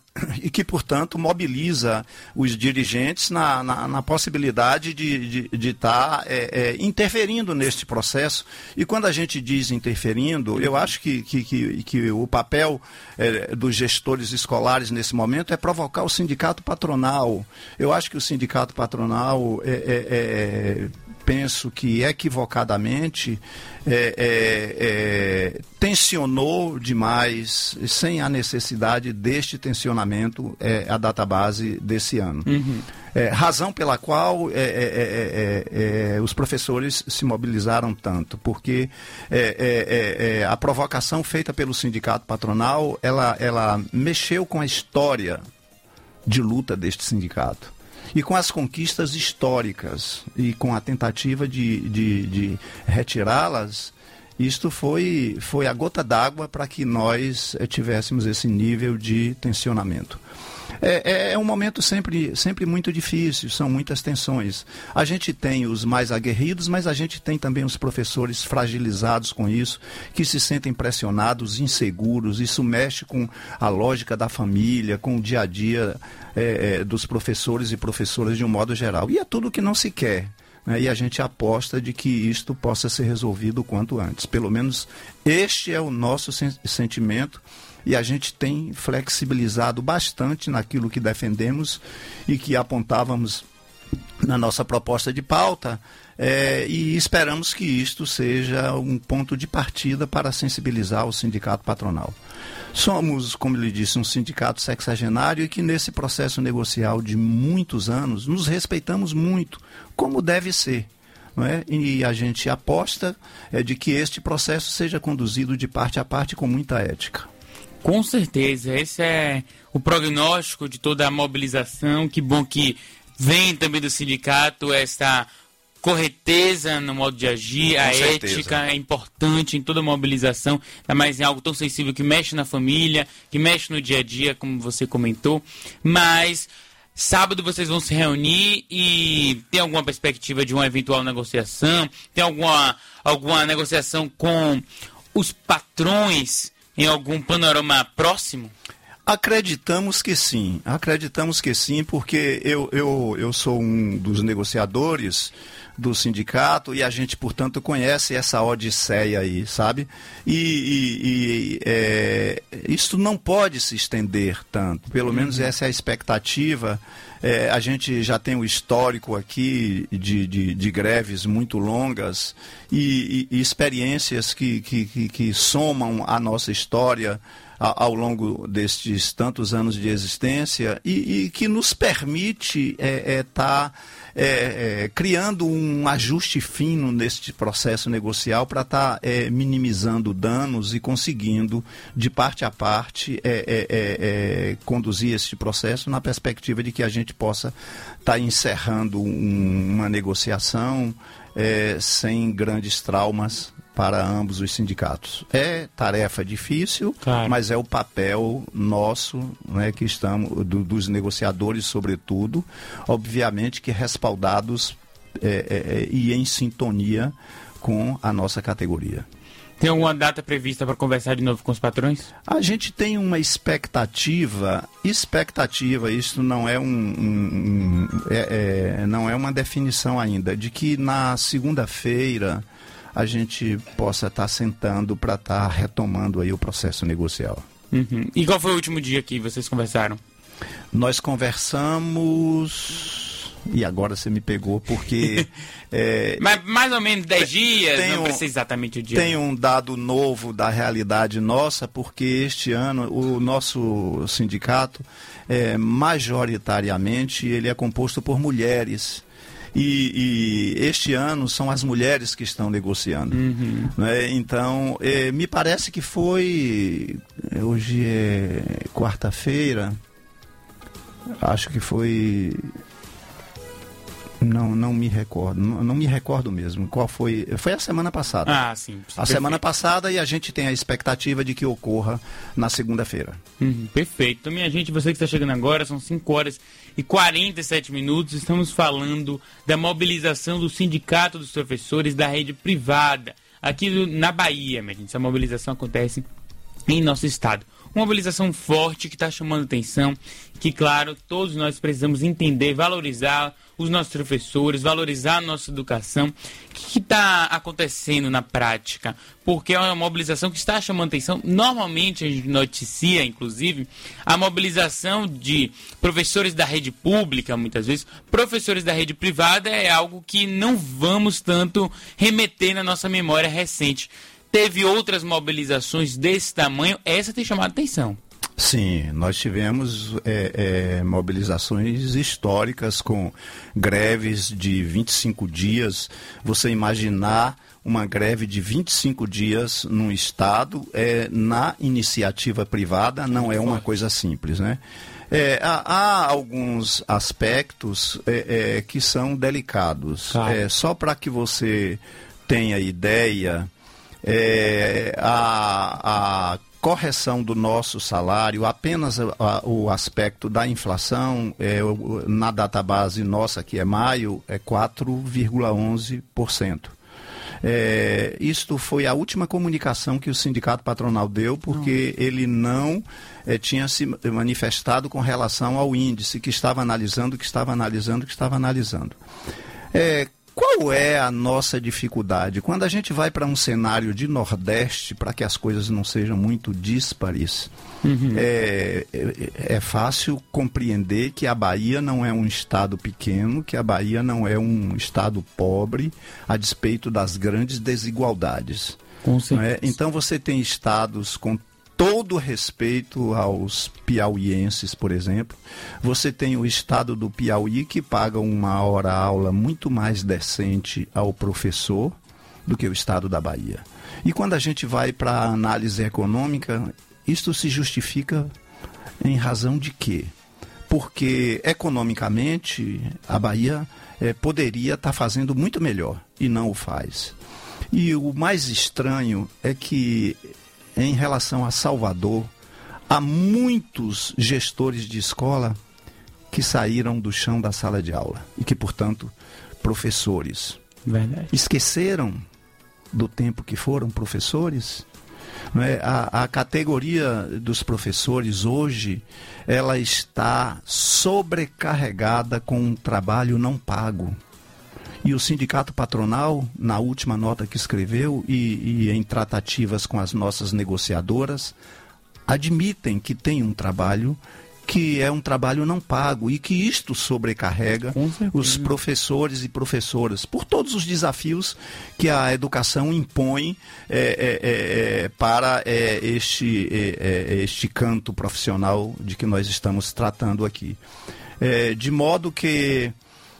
e que, portanto, mobiliza os dirigentes na, na, na possibilidade de estar de, de tá, é, é, interferindo neste processo. E quando a gente diz interferindo, eu acho que, que, que, que o papel é, dos gestores escolares nesse momento é provocar o sindicato patronal. Eu acho que o sindicato patronal é, é, é, penso que equivocadamente é, é, é, tensionou demais, sem a necessidade deste tensionamento, é, a database desse ano. Uhum. É, razão pela qual é, é, é, é, os professores se mobilizaram tanto, porque é, é, é, a provocação feita pelo sindicato patronal, ela, ela mexeu com a história de luta deste sindicato. E com as conquistas históricas e com a tentativa de, de, de retirá-las, isto foi, foi a gota d'água para que nós tivéssemos esse nível de tensionamento. É, é um momento sempre, sempre muito difícil, são muitas tensões. A gente tem os mais aguerridos, mas a gente tem também os professores fragilizados com isso, que se sentem pressionados, inseguros. Isso mexe com a lógica da família, com o dia a dia é, é, dos professores e professoras de um modo geral. E é tudo que não se quer. Né? E a gente aposta de que isto possa ser resolvido o quanto antes. Pelo menos este é o nosso sen- sentimento. E a gente tem flexibilizado bastante naquilo que defendemos e que apontávamos na nossa proposta de pauta, é, e esperamos que isto seja um ponto de partida para sensibilizar o sindicato patronal. Somos, como lhe disse, um sindicato sexagenário e que nesse processo negocial de muitos anos nos respeitamos muito, como deve ser. Não é? E a gente aposta é, de que este processo seja conduzido de parte a parte com muita ética.
Com certeza, esse é o prognóstico de toda a mobilização. Que bom que vem também do sindicato essa correteza no modo de agir, com a certeza. Ética é importante em toda mobilização, ainda mais em algo tão sensível que mexe na família, que mexe no dia a dia, como você comentou. Mas sábado vocês vão se reunir e tem alguma perspectiva de uma eventual negociação? Tem alguma, alguma negociação com os patrões em algum panorama próximo?
Acreditamos que sim, acreditamos que sim, porque eu, eu, eu sou um dos negociadores do sindicato e a gente, portanto, conhece essa odisseia aí, sabe? E, e, e é, isso não pode se estender tanto, pelo menos uhum. essa é a expectativa. É, a gente já tem um histórico aqui de, de, de greves muito longas e, e, e experiências que, que, que, que somam a nossa história a, ao longo destes tantos anos de existência e, e que nos permite estar é, é, tá, é, é, criando um ajuste fino neste processo negocial para estar tá, é, minimizando danos e conseguindo, de parte a parte, é, é, é, conduzir este processo na perspectiva de que a gente possa estar tá encerrando um, uma negociação é, sem grandes traumas para ambos os sindicatos. É tarefa difícil, claro. Mas é o papel nosso, né, que estamos, do, dos negociadores, sobretudo, obviamente que respaldados é, é, e em sintonia com a nossa categoria.
Tem alguma data prevista para conversar de novo com os patrões?
A gente tem uma expectativa, expectativa, isso não é, um, um, um é, é, não é uma definição ainda, de que na segunda-feira a gente possa estar tá sentando para estar tá retomando aí o processo negocial.
Uhum. E qual foi o último dia que vocês conversaram?
Nós conversamos... E agora você me pegou porque... é,
Mas mais ou menos dez dias, não
um,
precisa exatamente o dia.
Tem um dado novo da realidade nossa, porque este ano o nosso sindicato, é, majoritariamente, ele é composto por mulheres. E, e este ano são as mulheres que estão negociando. Uhum. Né? Então, é, me parece que foi... Hoje é quarta-feira. Acho que foi... Não, não me recordo. Não, não me recordo mesmo. Qual foi? Foi a semana passada.
Ah, sim.
A
perfeito.
Semana passada, e a gente tem a expectativa de que ocorra na segunda-feira.
Uhum, perfeito. Então, minha gente, você que está chegando agora, são cinco horas e quarenta e sete minutos. Estamos falando da mobilização do Sindicato dos Professores da Rede Privada, aqui do, na Bahia, minha gente. Essa mobilização acontece em nosso estado. Uma mobilização forte que está chamando atenção, que, claro, todos nós precisamos entender, valorizar os nossos professores, valorizar a nossa educação. O que está acontecendo na prática? Porque é uma mobilização que está chamando atenção. Normalmente, a gente noticia, inclusive, a mobilização de professores da rede pública, muitas vezes. Professores da rede privada é algo que não vamos tanto remeter na nossa memória recente. Teve outras mobilizações desse tamanho, essa tem chamado atenção.
Sim, nós tivemos é, é, mobilizações históricas com greves de vinte e cinco dias. Você imaginar uma greve de vinte e cinco dias num estado, é, na iniciativa privada, não é uma coisa simples, né? É, há, há alguns aspectos é, é, que são delicados. Claro. É, só para que você tenha ideia, é, a, a correção do nosso salário, apenas a, a, o aspecto da inflação, é, o, na database nossa, que é maio, é quatro vírgula onze por cento. É, isto foi a última comunicação que o sindicato patronal deu, porque não. ele não é, tinha se manifestado com relação ao índice que estava analisando, que estava analisando, que estava analisando. É, qual é a nossa dificuldade? Quando a gente vai para um cenário de Nordeste, para que as coisas não sejam muito díspares, uhum. é, é, é fácil compreender que a Bahia não é um estado pequeno, que a Bahia não é um estado pobre, a despeito das grandes desigualdades. Com certeza. É? Então você tem estados com todo respeito aos piauienses, por exemplo. Você tem o estado do Piauí, que paga uma hora-aula muito mais decente ao professor do que o estado da Bahia. E quando a gente vai para a análise econômica, isto se justifica em razão de quê? Porque, economicamente, a Bahia é, poderia estar fazendo muito melhor e não o faz. E o mais estranho é que, em relação a Salvador, há muitos gestores de escola que saíram do chão da sala de aula e que, portanto, professores. Verdade. Esqueceram do tempo que foram professores? Não é? a, a categoria dos professores hoje, ela está sobrecarregada com um trabalho não pago. E o sindicato patronal, na última nota que escreveu e, e em tratativas com as nossas negociadoras, admitem que tem um trabalho que é um trabalho não pago e que isto sobrecarrega os professores e professoras por todos os desafios que a educação impõe é, é, é, para é, este, é, este canto profissional de que nós estamos tratando aqui. É, de modo que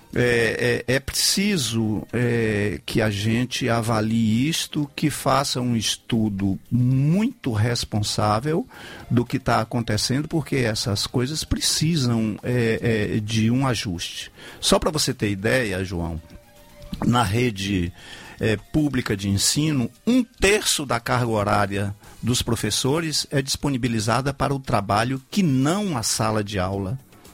É, é, é preciso é, que a gente avalie isto, que faça um estudo muito responsável do que está acontecendo, porque essas coisas precisam é, é, de um ajuste. Só para você ter ideia, João, na rede é, pública de ensino, um terço da carga horária dos professores é disponibilizada para o trabalho que não a sala de aula.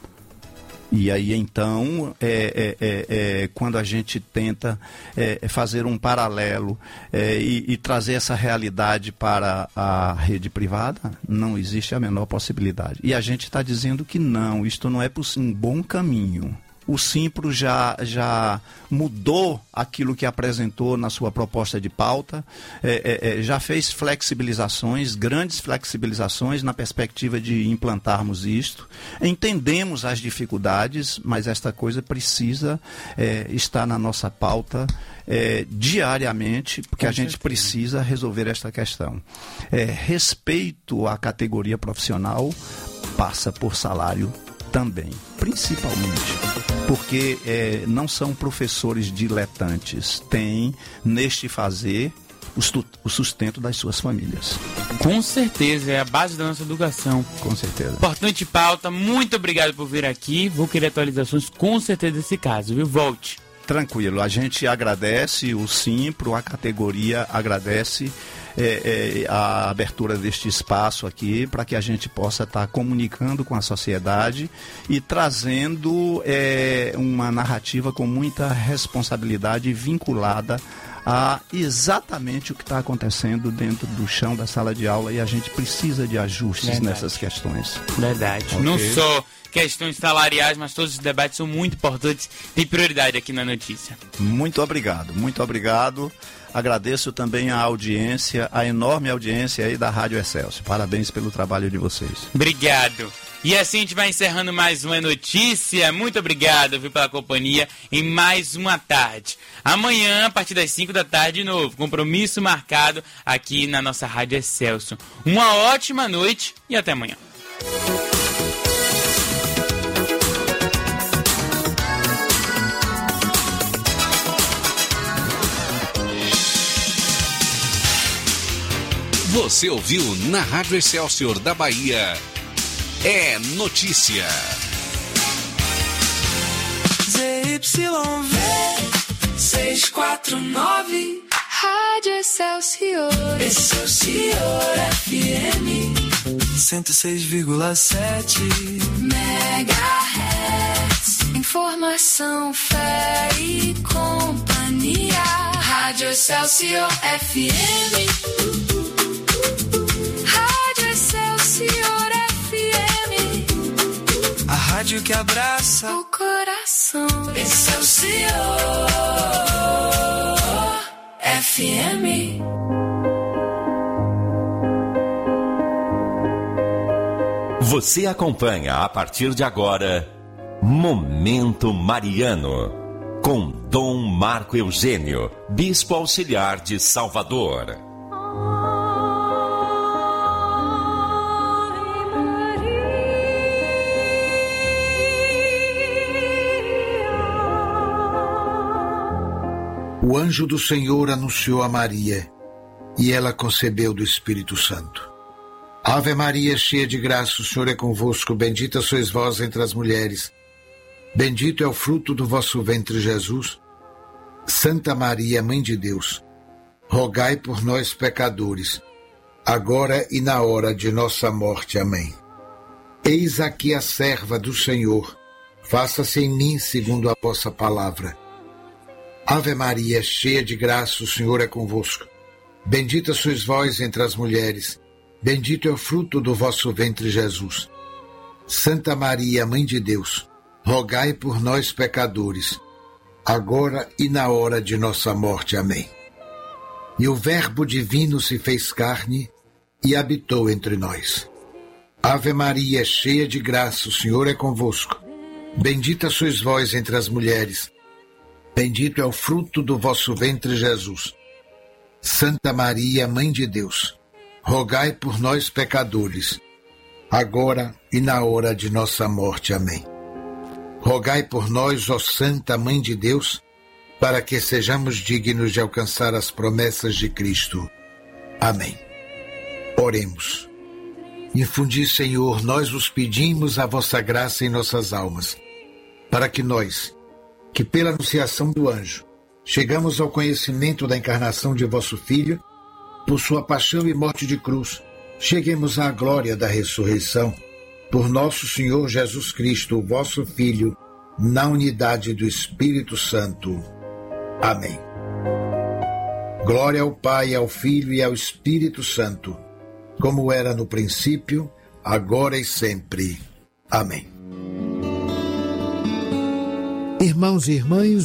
E aí, então, é, é, é, é, quando a gente tenta é, fazer um paralelo é, e, e trazer essa realidade para a rede privada, não existe a menor possibilidade. E a gente está dizendo que não, isto não é um bom caminho. O Simpro já, já mudou aquilo que apresentou na sua proposta de pauta, é, é, já fez flexibilizações, grandes flexibilizações na perspectiva de implantarmos isto. Entendemos as dificuldades, mas esta coisa precisa é, estar na nossa pauta é, diariamente, porque Com a gente certeza. precisa resolver esta questão. É, respeito à categoria profissional passa por salário também, principalmente. Porque é, não são professores diletantes, têm neste fazer o sustento das suas famílias.
Com certeza, é a base da nossa educação.
Com certeza.
Importante pauta, muito obrigado por vir aqui, vou querer atualizações com certeza desse caso, viu? Volte.
Tranquilo, a gente agradece o Simpro, a categoria agradece é, é, a abertura deste espaço aqui para que a gente possa estar tá comunicando com a sociedade e trazendo é, uma narrativa com muita responsabilidade vinculada a exatamente o que está acontecendo dentro do chão da sala de aula, e a gente precisa de ajustes Verdade. nessas questões.
Verdade. Okay. Não só questões salariais, mas todos os debates são muito importantes, tem prioridade aqui na notícia.
Muito obrigado, muito obrigado. Agradeço também a audiência, a enorme audiência aí da Rádio Excelsior. Parabéns pelo trabalho de vocês.
Obrigado. E assim a gente vai encerrando mais uma notícia. Muito obrigado, viu, pela companhia em mais uma tarde. Amanhã, a partir das cinco da tarde, de novo, compromisso marcado aqui na nossa Rádio Excelsior. Uma ótima noite e até amanhã.
Você ouviu na Rádio Excelsior da Bahia. É notícia.
Z Y V seiscentos e quarenta e nove Rádio Excelsior. Excelsior F M cento e seis vírgula sete Megahertz. Informação, fé e companhia. Rádio Excelsior F M. Excelsior F M, a rádio que abraça o coração. Excelsior F M.
Você acompanha a partir de agora Momento Mariano, com Dom Marco Eugênio, Bispo Auxiliar de Salvador.
O anjo do Senhor anunciou a Maria, e ela concebeu do Espírito Santo. Ave Maria, cheia de graça, o Senhor é convosco, bendita sois vós entre as mulheres. Bendito é o fruto do vosso ventre, Jesus. Santa Maria, Mãe de Deus, rogai por nós, pecadores, agora e na hora de nossa morte. Amém. Eis aqui a serva do Senhor, faça-se em mim segundo a vossa palavra. Ave Maria, cheia de graça, o Senhor é convosco. Bendita sois vós entre as mulheres, bendito é o fruto do vosso ventre, Jesus. Santa Maria, Mãe de Deus, rogai por nós, pecadores, agora e na hora de nossa morte. Amém. E o Verbo divino se fez carne e habitou entre nós. Ave Maria, cheia de graça, o Senhor é convosco. Bendita sois vós entre as mulheres, bendito é o fruto do vosso ventre, Jesus. Santa Maria, Mãe de Deus, rogai por nós, pecadores, agora e na hora de nossa morte. Amém. Rogai por nós, ó Santa Mãe de Deus, para que sejamos dignos de alcançar as promessas de Cristo. Amém. Oremos. Infundi, Senhor, nós vos pedimos a vossa graça em nossas almas, para que nós, que pela anunciação do anjo, chegamos ao conhecimento da encarnação de vosso Filho, por sua paixão e morte de cruz, cheguemos à glória da ressurreição, por nosso Senhor Jesus Cristo, vosso Filho, na unidade do Espírito Santo. Amém. Glória ao Pai, ao Filho e ao Espírito Santo, como era no princípio, agora e sempre. Amém.
Irmãos e irmãs,